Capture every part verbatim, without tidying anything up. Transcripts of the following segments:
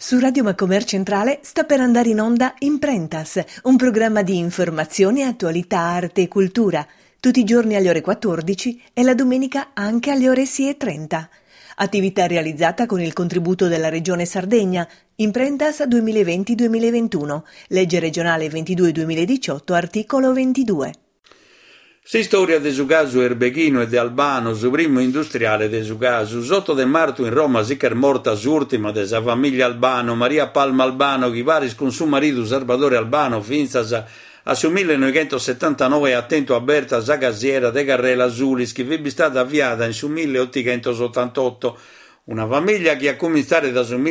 Su Radio Macomer Centrale sta per andare in onda Imprentas, un programma di informazione, attualità, arte e cultura, tutti i giorni alle ore quattordici e la domenica anche alle ore sei e trenta. Attività realizzata con il contributo della Regione Sardegna, Imprentas duemilaventi duemilaventuno, legge regionale ventidue duemiladiciotto, articolo ventidue. Si storia de su casu Erbechino e de Albano, su primo industriale de su casu, sotto de Martu in Roma sicher morta s'ultima de sa famiglia Albano, Maria Palma Albano, chi varis con su marito Salvatore Albano, finzas a su millenovecentosettantanove attento a Berta sa casiera de Carrela Zulis, che vi stata avviata in su milleottocentosettantotto, una famiglia che a cominciare da su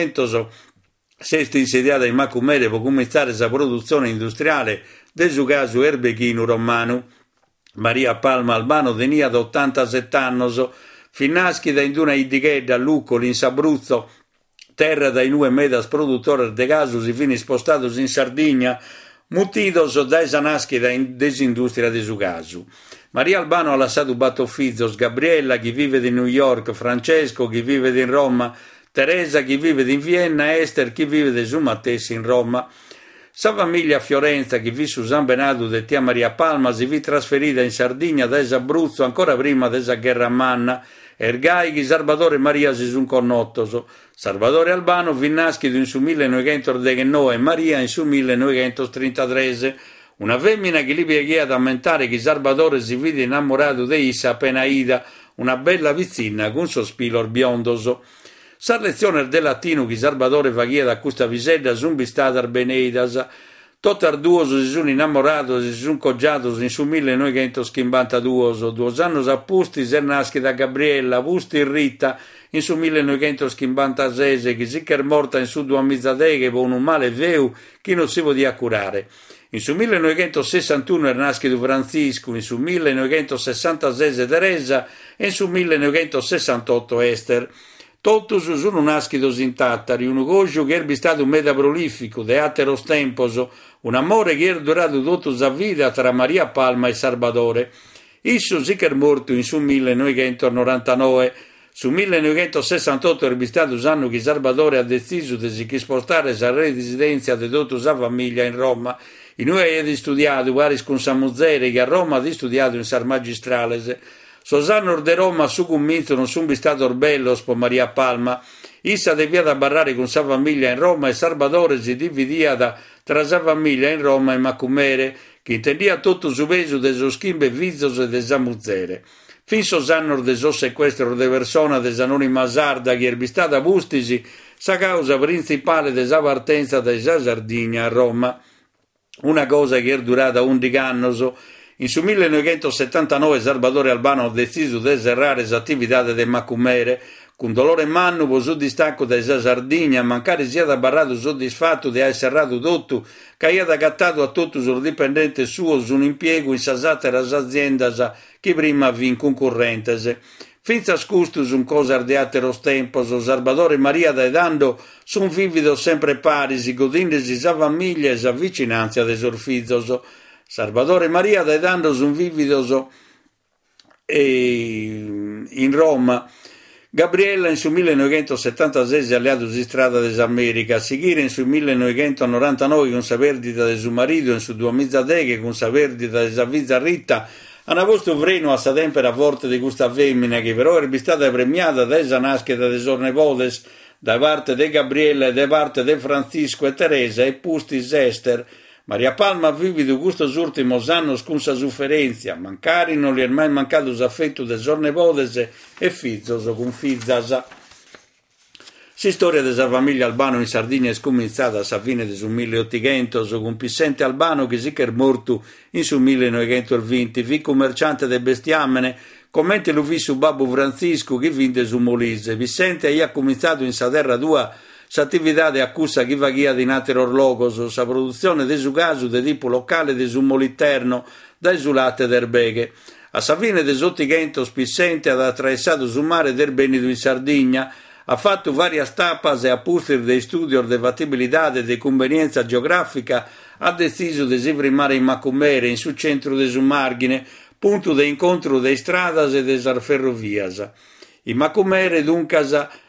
millenovecentosesti insediata in Macumere per cominciare sa produzione industriale de su casu Erbechino romano. Maria Palma Albano tenia da ottantasette anni, finnaschi da induna idichedda a Luccoli in Sabruzzo, terra dai nue medas produttori de casu si fini spostatos in Sardegna, mutidos dai sanaschi da desindustria de su casu. Maria Albano ha lasciato battofizos, Gabriella chi vive di New York, Francesco chi vive di Roma, Teresa chi vive di Vienna, Esther chi vive di su Mattesi in Roma. Sa famiglia a Fiorenza, che vi su San Benado de tia Maria Palma, si vi trasferita in Sardegna da Abruzzo ancora prima desa guerra manna, ergai che Salvatore Maria si sun connottoso. Salvatore Albano vi nascido in su millenovecentodiciannove e Maria in su millenovecentotrentatré. Una femmina che li pieghi ad aumentare che Salvatore si vide innamorato di Issa appena ida, una bella vicina con sospiro biondoso. Sa lezione del latino che Salvatore faghia da questa visedda sun bistatar beneidas, totar duoso si sono innamorato, si sono coggiato in su millenovecentocinquantadue, due anni appusti si nasce da Gabriella, Pusti e Rita in su millenovecentocinquantasei, che si è morta in su duemiladodici con un male veu che non si podia curare. In su millenovecentosessantuno è nascido Francisco, in su millenovecentosessantasei Teresa e in su millenovecentosessantotto Esther. Totus sono nascidos in Tattari, un ugoggio che è stato un meta prolifico, de ateros temposo, un amore che è durato tutta la vita tra Maria Palma e Salvatore. Isso si è morto in su millenovecentonovantanove, su millenovecentosessantotto è stato l'anno che Salvatore ha deciso di si spostare la residenza di tutta la famiglia in Roma. In lui ha studiato vari con Samuzere, che a Roma ha studiato in Sar Magistrales. Sosannor de Roma su convinto non sono stato orbellos per Maria Palma. Issa devia da barrare con sa famiglia in Roma e Salvatore si dividia da, tra sa famiglia in Roma e Macumere, che intendia tutto su peso de so schimbe vizos e de Samuzere. Fin Sosannor de so sequestro de persona de Sanonima Sarda, che è stata bustisi, sa causa principale de sa partenza de sa Sardegna a Roma. Una cosa che è durata undici anni. In su millenovecentosettantanove Salvatore Albano ha deciso di serrare l'attività de Macumere, con dolore manno per su distacco da sa Sardegna, mancare sia da barrato soddisfatto di aver serrato tutto, che ha cattato a tutto sul dipendente suo su un impiego in sa satera azienda che prima vi in concorrente. Finza scustus un cosa di ateros tempos, Salvatore Maria da dando son vivido sempre parisi, godindosi sa famiglia e sa vicinanza de sorfizos. Salvatore Maria da dando un vivido in Roma. Gabriella in su millenovecentosettantasei si è alleato di strada dell'America, Sighire in su millenovecentonovantanove con sa perdita del suo marito, in su duemiladodici con sa perdita della vizia Rita, hanno posto freno a sa tempera forte di questa femmina che però è stata premiata da esa nascheda de sornepodes da parte di Gabriella e da parte di Francisco e Teresa e Pustis Esther. Maria Palma ha vivido questo ultimo anno con sa sofferenza, mancari non gli è mai mancato l'affetto de sornepodes e fizos con fizzas. Si storia della famiglia Albano in Sardegna è cominciata a fine del milleottocento con Pissente Albano che si è morto in su millenovecentoventi, fi commerciante de bestiamene, commenti lo vi su Babbo Francisco che vinde su Molise. Pissente ha cominciato in sa terra tua s'attività de accusa chi vaghia di nateror logos, sa produzione de su casu de tipo locale de su moliterno da esulate d'erbeghe. A sa fine des ottocento Pissente ha attraversato su mare del Benido in Sardegna, ha fatto varie tapas e a pustir dei studios de fattibilità e de convenienza geografica, ha deciso di si primare in Macumere, in su centro de su margine, punto de incontro de stradas e de sar ferrovias. In Macumere, dunque,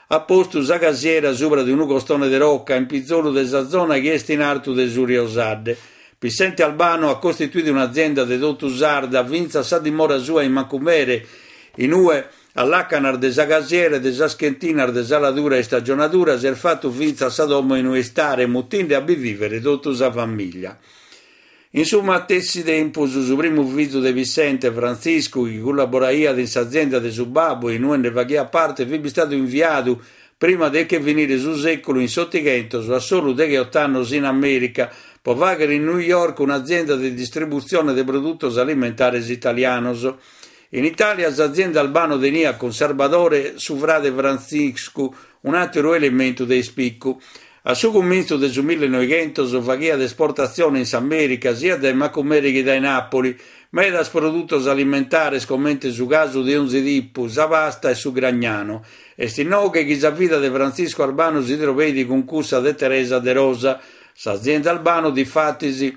ha posto sa casiera sopra di un costone de rocca in pizzolo de sa zona che è in alto de Suriosadde. Pissente Albano ha costituito un'azienda de Dottusarda, vinza sa dimora sua in Macumere, in ue all'Accanar de sa casiera, de sa schentinar de sa ladura e stagionatura, ser fatto vinza sa domo in ue stare, mutinde a bivivere tutta sa famiglia. Insomma, a tessi tempus, su primo ufficio de Vicente Francisco, che collaboraia in s'azienda de su babbo, in une vaghi a parte, vi stato inviato, prima de che venire su secolo in sottighento, a solo de che otto anni in America, po vagare in New York un'azienda di distribuzione de produttos alimentares italianos. In Italia l'azienda Albano tenia conservatore su frate Francisco, un altro elemento de spicco. A suo comienzo del millenovecento faceva d'esportazione in America sia dai Macumeri che dai Napoli, ma era produttos alimentari commente su caso di Onze Dippu, sa pasta e su Gragnano. E stinò che chi sa vita di Francisco Albano si trovedi con cussa de Teresa de Rosa, s'azienda Albano di fattisi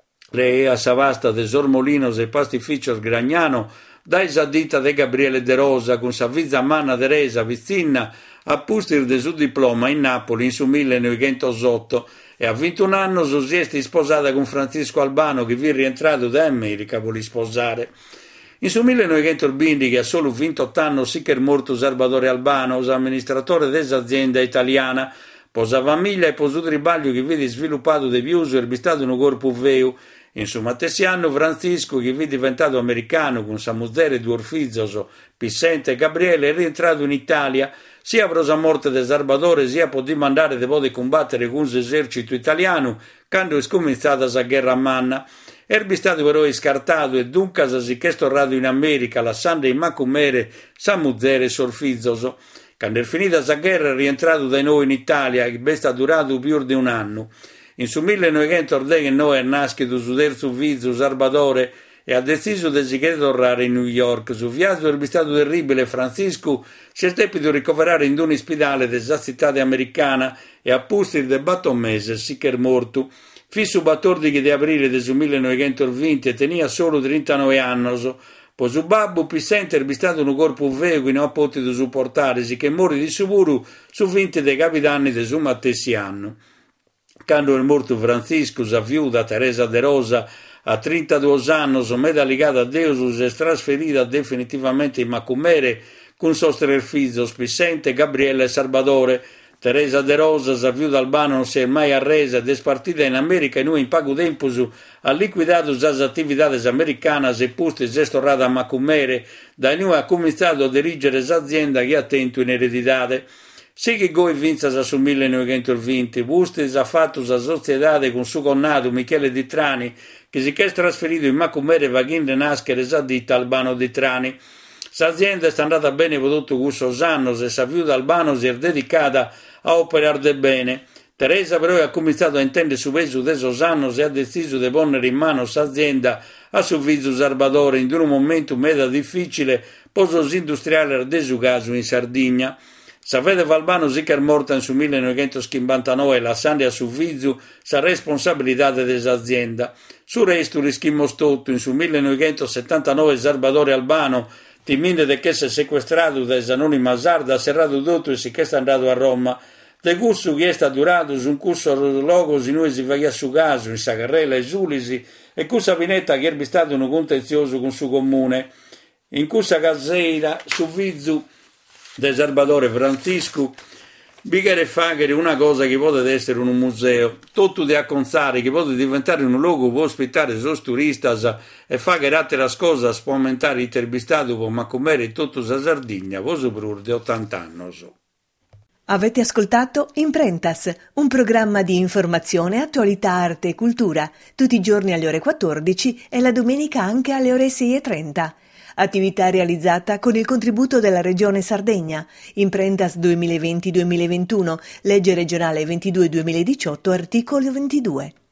rea sa pasta de Sormolinos e pastificios Gragnano, dai sa ditta de Gabriele de Rosa con sa vizza manna Teresa Vizzina, a pustir de su diploma in Napoli in su millenovecentotto e a ventuno anni si è sposata con Francisco Albano che vi è rientrato da America vuole sposare. In su millenovecentoventi che ha solo ventotto anni si è morto Salvatore Albano, amministratore dell'azienda italiana, posa famiglia e posu tribaglio che vede sviluppato de più e è stato un corpo veo. Insomma, tessi anno Francisco, che è diventato americano con sa muzzere e due orfizzoso, Pissente e Gabriele, è rientrato in Italia, sia per la morte di Salvatore, sia per dimandare di poter combattere con l'esercito italiano, quando è scominciata la guerra a Manna. Erbi stato però scartato e dunque si è tornato in America, lasciando in Macumere sa muzzere e sorfizzoso. Quando è finita la guerra è rientrato da noi in Italia, che è stato durato più di un anno. In su millenovecentontantanove è nascito su terzo ufficio Salvatore e ha deciso di si tornare in New York. Su viaggio è stato terribile. Francisco si è dovuto ricoverare in un ospedale della città americana e a posti del batto mese si è morto. Fisso quattordici di aprile del millenovecentoventi e tenia solo trentanove anni. Poi su babbo Pissente è stato un corpo vero che non ha potuto supportare, si che morì di sicuro su venti dei capitani del suo mattessi anno. Quando è morto Francisco, sa viuda Teresa de Rosa, a trentadue anni, meta legata a Dio, si è trasferita definitivamente in Macumere con suo tre figli, Pissente, Gabriele e Salvatore. Teresa de Rosa, sa viuda Albano, non si è mai arresa ed è spartita in America e noi in poco tempo ha liquidato le attività americane e posto si è tornata a Macumere, da noi ha cominciato a dirigere l'azienda che ha tenuto in eredità. Sì che Goi vinse sul millenovecentoventi, Bustis ha fatto la società con suo connato Michele Di Trani, che si è trasferito in Macumere vaghin nascere sa ditta Albano Di Trani. L'azienda è andata bene per tutto questo anno e sa viuda Albano si è dedicata a operare de bene. Teresa però ha cominciato a intendere su peso di esos anni e ha deciso di porre in mano l'azienda a suo figlio Salvatore in un momento meda difficile per los industriali del suo caso in Sardegna. Sapete Valbano si che è morta in su millenovecentocinquantanove lasciando a suo figlio la responsabilità dell'azienda. Su resto rischimmo tutto in su millenovecentosettantanove Salvatore Albano timinde de che si è sequestrato da Anonima Sarda, ha serrato tutto e si che è andato a Roma. De curso che è durato su un corso logo si noi si va a su caso in Sacarrella e Giulisi e cussa vinetta che è stato un contenzioso con suo comune. In cussa caseira su vizzo de Salvatore Francisco bigare fagere una cosa che potete essere un museo, tutto di acconzare che potete diventare un luogo per ospitare sos turistas e fagere altre cose per aumentare intervistato con Macumere tutto sa Sardegna, voso prur di ottanta anni. Avete ascoltato Imprentas, un programma di informazione, attualità, arte e cultura, tutti i giorni alle ore quattordici e la domenica anche alle ore sei e trenta. Attività realizzata con il contributo della Regione Sardegna. Imprentas duemilaventi duemilaventuno, legge regionale ventidue duemiladiciotto, articolo ventidue.